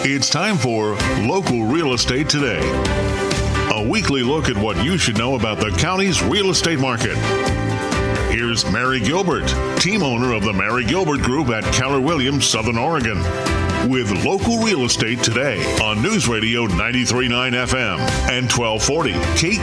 It's time for Local Real Estate Today, a weekly look at what you should know about the county's real estate market. Here's Mary Gilbert, team owner of the Mary Gilbert Group at Keller Williams, Southern Oregon, with Local Real Estate Today on News Radio 93.9 FM and 1240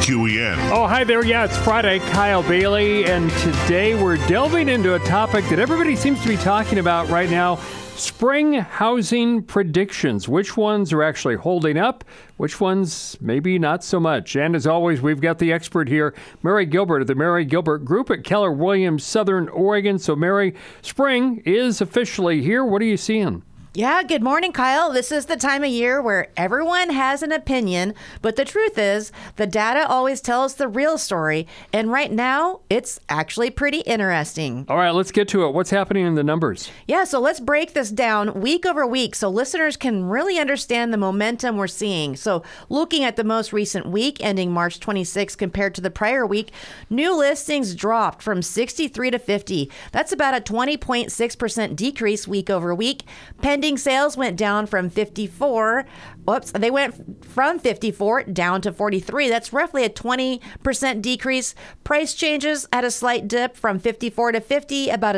KQEN. Oh, hi there. Yeah, it's Friday. Kyle Bailey, and today we're delving into a topic that everybody seems to be talking about right now. Spring housing predictions. Which ones are actually holding up? Which ones maybe not so much? And as always, we've got the expert here, Mary Gilbert of the Mary Gilbert Group at Keller Williams, Southern Oregon. So, Mary, spring is officially here. What are you seeing? Yeah, good morning, Kyle. This is the time of year where everyone has an opinion, but the truth is the data always tells the real story, and right now it's actually pretty interesting. All right, let's get to it. What's happening in the numbers? Yeah, so let's break this down week over week so listeners can really understand the momentum we're seeing. So looking at the most recent week ending March 26 compared to the prior week, new listings dropped from 63 to 50. That's about a 20.6% decrease week over week. Pending sales went down from 54. They went from 54 down to 43. That's roughly a 20% decrease. Price changes had a slight dip from 54 to 50, about a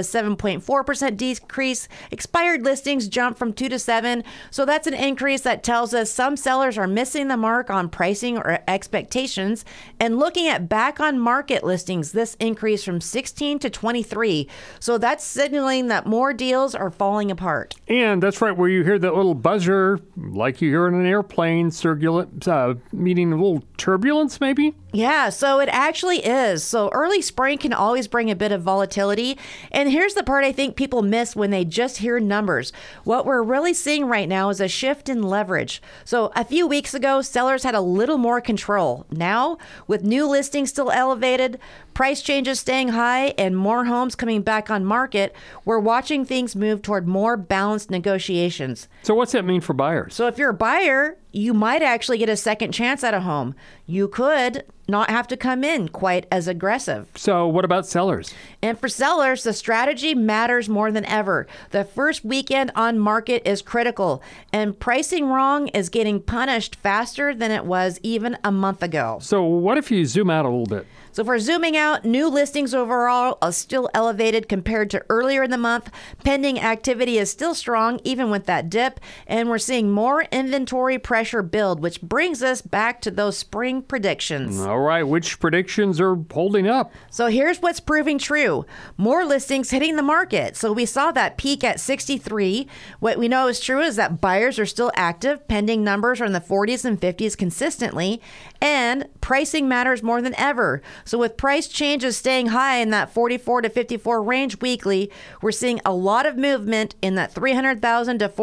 7.4% decrease. Expired listings jumped from 2 to 7. So that's an increase that tells us some sellers are missing the mark on pricing or expectations. And looking at back on market listings, this increased from 16 to 23. So that's signaling that more deals are falling apart. And that's right, where you hear that little buzzer, like you hear in an airplane, meaning a little turbulence, maybe? Yeah, so it actually is. So early spring can always bring a bit of volatility. And here's the part I think people miss when they just hear numbers. What we're really seeing right now is a shift in leverage. So a few weeks ago, sellers had a little more control. Now, with new listings still elevated, price changes staying high, and more homes coming back on market, we're watching things move toward more balanced negotiations. So what's that mean for buyers? So if you're a buyer, you might actually get a second chance at a home. You could not have to come in quite as aggressive. So what about sellers? And for sellers, the strategy matters more than ever. The first weekend on market is critical, and pricing wrong is getting punished faster than it was even a month ago. So what if you zoom out a little bit? So if we're zooming out, new listings overall are still elevated compared to earlier in the month. Pending activity is still strong, even with that dip. And we're seeing more inventory pressure build, which brings us back to those spring predictions. All right, which predictions are holding up? So here's what's proving true. More listings hitting the market. So we saw that peak at 63. What we know is true is that buyers are still active. Pending numbers are in the 40s and 50s consistently. And pricing matters more than ever. So with price changes staying high in that 44 to 54 range weekly, we're seeing a lot of movement in that $300,000 to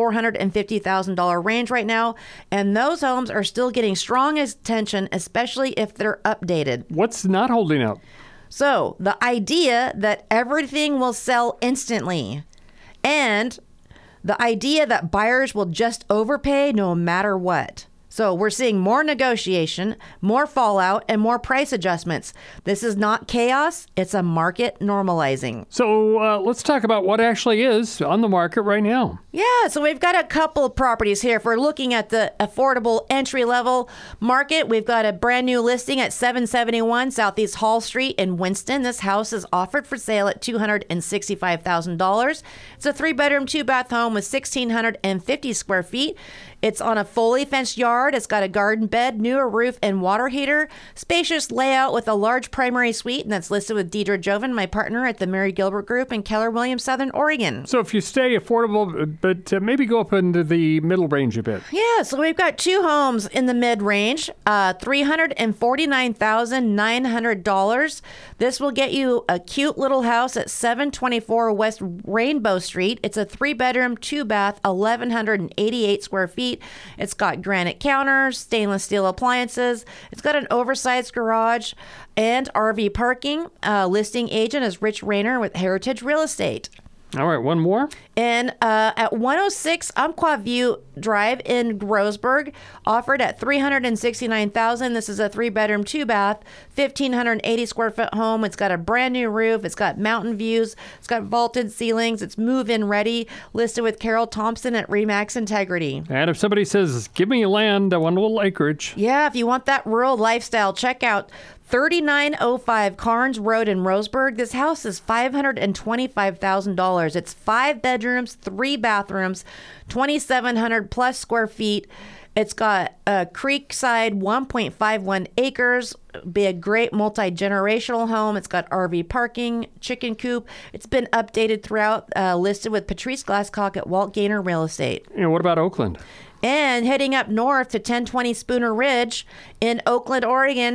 $450,000 range right now. And those homes are still getting strong attention, especially if they're updated. What's not holding up? So the idea that everything will sell instantly, and the idea that buyers will just overpay no matter what. So we're seeing more negotiation, more fallout, and more price adjustments. This is not chaos. It's a market normalizing. So let's talk about what actually is on the market right now. Yeah, so we've got a couple of properties here. If we're looking at the affordable entry-level market, we've got a brand new listing at 771 Southeast Hall Street in Winston. This house is offered for sale at $265,000. It's a 3-bedroom, 2-bath home with 1,650 square feet. It's on a fully fenced yard. It's got a garden bed, newer roof, and water heater. Spacious layout with a large primary suite, and that's listed with Deidre Joven, my partner at the Mary Gilbert Group in Keller Williams, Southern Oregon. So if you stay affordable, but maybe go up into the middle range a bit. Yeah, so we've got two homes in the mid-range, $349,900. This will get you a cute little house at 724 West Rainbow Street. It's a 3-bedroom, 2-bath, 1,188 square feet. It's got granite counters, stainless steel appliances. It's got an oversized garage and RV parking. Listing agent is Rich Rayner with Heritage Real Estate. All right, one more. And at 106 Umpqua View Drive in Roseburg, offered at $369,000. This is a 3-bedroom, 2-bath, 1,580 square foot home. It's got a brand new roof. It's got mountain views. It's got vaulted ceilings. It's move-in ready. Listed with Carol Thompson at Remax Integrity. And if somebody says, give me land, I want a little acreage. Yeah, if you want that rural lifestyle, check out 3905 Carnes Road in Roseburg. This house is $525,000. It's 5 bedrooms, 3 bathrooms, 2,700 plus square feet. It's got a creekside 1.51 acres, be a great multi-generational home. It's got RV parking, chicken coop. It's been updated throughout, listed with Patrice Glasscock at Walt Gaynor Real Estate. What about Oakland? And heading up north to 1020 Spooner Ridge in Oakland, Oregon,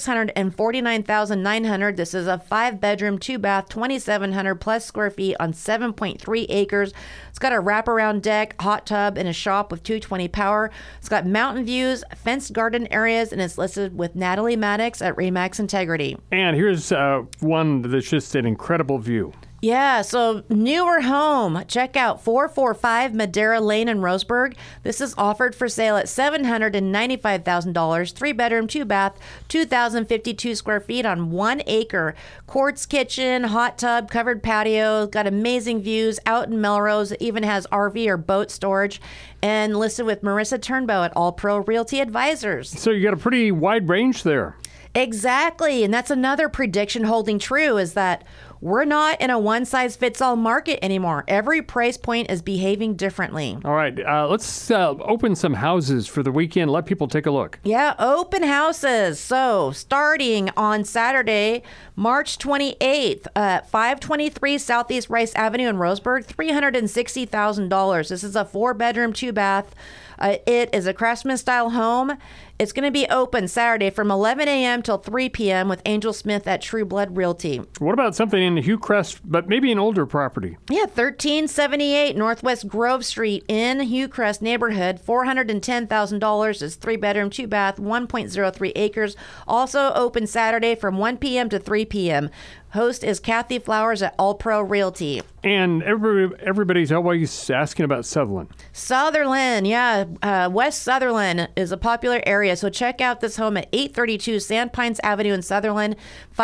$649,900. This is a 5-bedroom, 2-bath, 2,700 plus square feet on 7.3 acres. It's got a wraparound deck, hot tub, and a shop with 220 power. It's got mountain views, fenced garden areas, and it's listed with Natalie Maddox at Remax Integrity. And here's one that's just an incredible view. Yeah, so newer home. Check out 445 Madera Lane in Roseburg. This is offered for sale at $795,000. 3-bedroom, 2-bath, 2,052 square feet on 1 acre. Quartz kitchen, hot tub, covered patio. Got amazing views out in Melrose. It even has RV or boat storage. And listed with Marissa Turnbow at All Pro Realty Advisors. So you got a pretty wide range there. Exactly. And that's another prediction holding true, is that we're not in a one-size-fits-all market anymore. Every price point is behaving differently. All right. Let's open some houses for the weekend. Let people take a look. Yeah, open houses. So starting on Saturday, March 28th, 523 Southeast Rice Avenue in Roseburg, $360,000. This is a 4-bedroom, 2-bath. It is a craftsman-style home. It's going to be open Saturday from 11 a.m. till 3 p.m. with Angel Smith at True Blood Realty. What about something in Hillcrest, but maybe an older property? Yeah, 1378 Northwest Grove Street in Hillcrest neighborhood. $410,000 is 3-bedroom, 2-bath, 1.03 acres. Also open Saturday from 1 p.m. to 3 p.m. Host is Kathy Flowers at All Pro Realty. And everybody's always asking about Sutherland. Sutherland, yeah. West Sutherland is a popular area, so check out this home at 832 Sand Pines Avenue in Sutherland,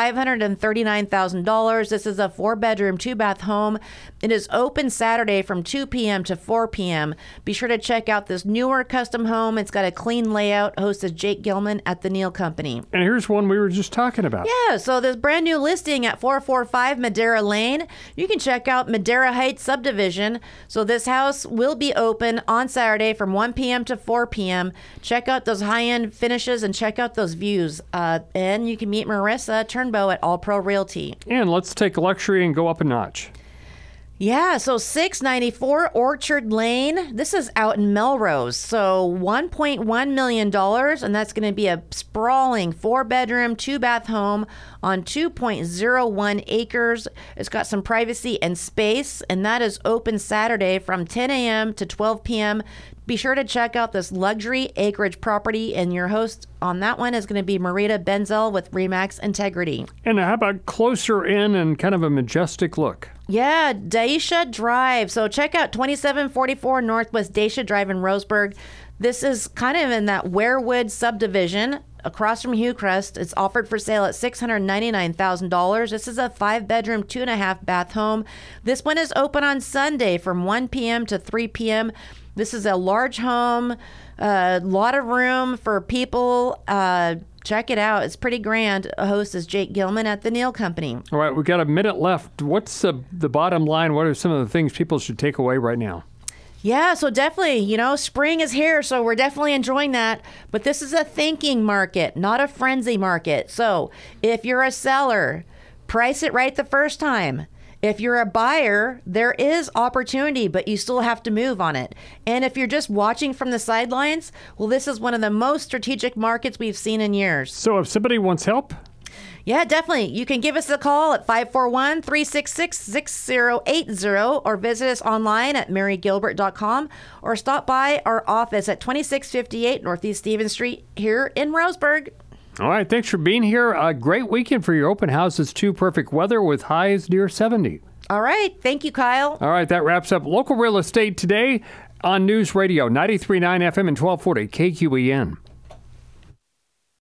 $539,000. This is a 4-bedroom, 2-bath home. It is open Saturday from 2 p.m. to 4 p.m. Be sure to check out this newer custom home. It's got a clean layout. Host is Jake Gilman at the Neal Company. And here's one we were just talking about. Yeah, so this brand new listing at 445 Madera Lane. You can check out Madera Heights subdivision. So this house will be open on Saturday from 1 p.m. to 4 p.m. Check out those high-end finishes and check out those views. And you can meet Marissa Turnbow at All Pro Realty. And let's take luxury and go up a notch. Yeah, so 694 Orchard Lane. This is out in Melrose. So $1.1 million, and that's going to be a sprawling 4-bedroom, 2-bath home on 2.01 acres. It's got some privacy and space, and that is open Saturday from 10 a.m. to 12 p.m. Be sure to check out this luxury acreage property, and your host on that one is going to be Marita Benzel with Remax Integrity. And how about closer in and kind of a majestic look? Yeah, Daisha Drive. So check out 2744 Northwest Daisha Drive in Roseburg. This is kind of in that Warewood subdivision across from Hillcrest. It's offered for sale at $699,000. This is a 5-bedroom, 2.5-bath home. This one is open on Sunday from 1 p.m. to 3 p.m. This is a large home, a lot of room for people. Check it out. It's pretty grand. A host is Jake Gilman at the Neal Company. All right, we've got a minute left. What's the bottom line? What are some of the things people should take away right now? Yeah, so definitely, spring is here, so we're definitely enjoying that. But this is a thinking market, not a frenzy market. So if you're a seller, price it right the first time. If you're a buyer, there is opportunity, but you still have to move on it. And if you're just watching from the sidelines, well, this is one of the most strategic markets we've seen in years. So if somebody wants help? Yeah, definitely. You can give us a call at 541-366-6080 or visit us online at marygilbert.com or stop by our office at 2658 Northeast Stevens Street here in Roseburg. All right, thanks for being here. A great weekend for your open houses too. Perfect weather with highs near 70. All right. Thank you, Kyle. All right, that wraps up Local Real Estate Today on News Radio 93.9 FM and 1240 KQEN.